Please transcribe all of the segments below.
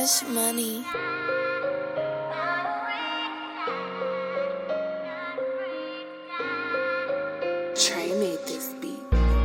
Cash Money. Trey made this beat.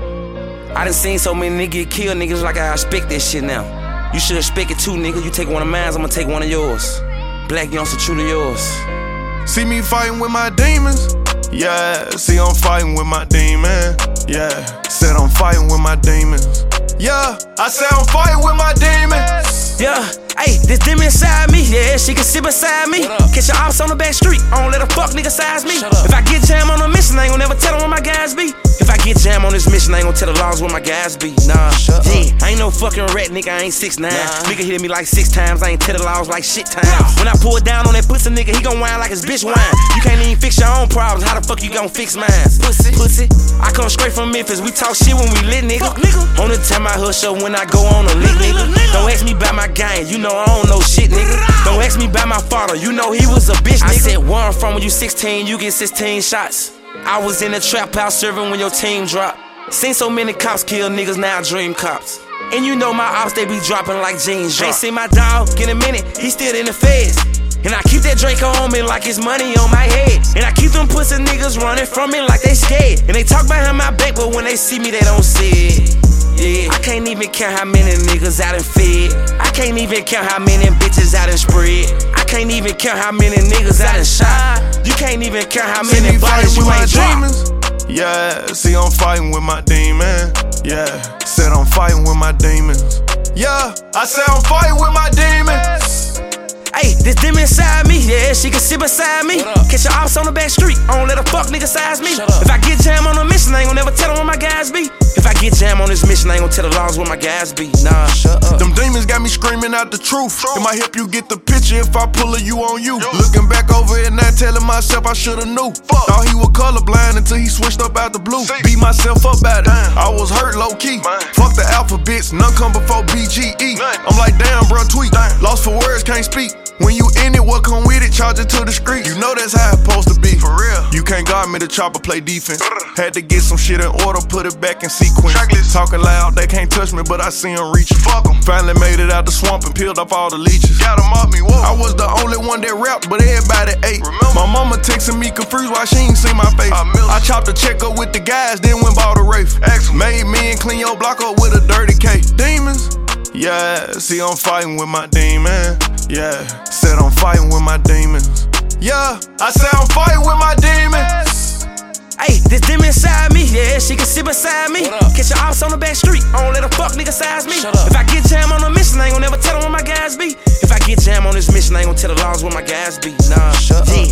I done seen so many niggas get killed, niggas like I expect this shit now. You should expect it too, nigga. You take one of mine, I'm gonna take one of yours. Black youngster, true to yours. See me fighting with my demons? Yeah, see I'm fighting with my demon. Yeah, said I'm fighting with my demons. Yeah, I said I'm fighting with my demons. Yeah, hey, this demon inside me, yeah, she can sit beside me. Catch your ops on the back street, I don't let a fuck nigga size me. If I get jammed on a mission, I ain't gon' never tell them where my guys be. If I get jammed on this mission, I ain't gon' tell the laws where my guys be. Nah, yeah, I ain't no fucking rat, nigga, I ain't 6'9". Nigga hit me like 6 times, I ain't tell the laws like shit time. When I pull down on that pussy nigga, he gon' whine like his bitch whine. You can't even fix your own problems, how the fuck you gon' fix mine? Pussy, I come straight from Memphis, we talk shit when we lit, nigga. On the time I hush up when I go on a lick, nigga. Don't ask me about my gang, you know I don't know shit, nigga. Don't ask me about my father, you know he was a bitch, nigga. I said where I'm from, when you 16, you get 16 shots. I was in the trap house serving when your team dropped. Seen so many cops kill niggas, now I dream cops. And you know my ops, they be dropping like jeans drop. Ain't seen my dog in a minute, he still in the feds. And I keep that Draco on me like it's money on my head. And I keep them pussy niggas running from me like they scared. And they talk behind my back, but when they see me, they don't see it. Yeah, I can't even count how many niggas out and fed. I can't even count how many bitches out and spread. I can't even count how many niggas out and shot. You can't even count how many bodies you ain't dropped. Yeah, see I'm fighting with my demon. Yeah, said I'm fighting with my demons. Yeah, I said I'm fighting with my demons. Hey, this demon inside me, yeah, she can sit beside me. Catch your ops on the back street, I don't let a fuck nigga size me. If I get jammed on a mission, I ain't gon' never tell them where my guys be. If I get jammed on this mission, I ain't gon' tell the laws where my guys be. Nah, shut up. Them demons got me screaming out the truth. It might help you get the picture if I pull a you on you. Looking back over it now, telling myself I shoulda knew. Thought he was colorblind until he switched up out the blue. Beat myself up at it, I was hurt low key. Fuck the alphabets, none come before BGE. I'm like damn bro, tweet. Lost for words, can't speak. When you in it, what come with it, charge it to the street. You know that's how it's supposed to be. For real. You can't guard me, the chopper play defense. Had to get some shit in order, put it back in sequence. Talking loud, they can't touch me, but I see them reaching. Fuck them. Finally made it out the swamp and peeled off all the leeches. Got them off me, whoa. I was the only one that rapped, but everybody ate. Remember? My mama texting me confused why she ain't seen my face. I chopped the check up with the guys, then went bought a Wraith. Made me and clean your block up with a dirty K. Demons? Yeah, see I'm fighting with my demon. Yeah, said I'm fighting with my demons. Yeah, I said I'm fighting with my demons. Hey, this demon inside me, yeah, she can sit beside me. Catch your ops on the back street, I don't let a fuck nigga size me. If I get jammed on a mission, I ain't gon' never tell them where my guys be. If I get jammed on this mission, I ain't gon' tell the laws where my guys be. Nah, shut up.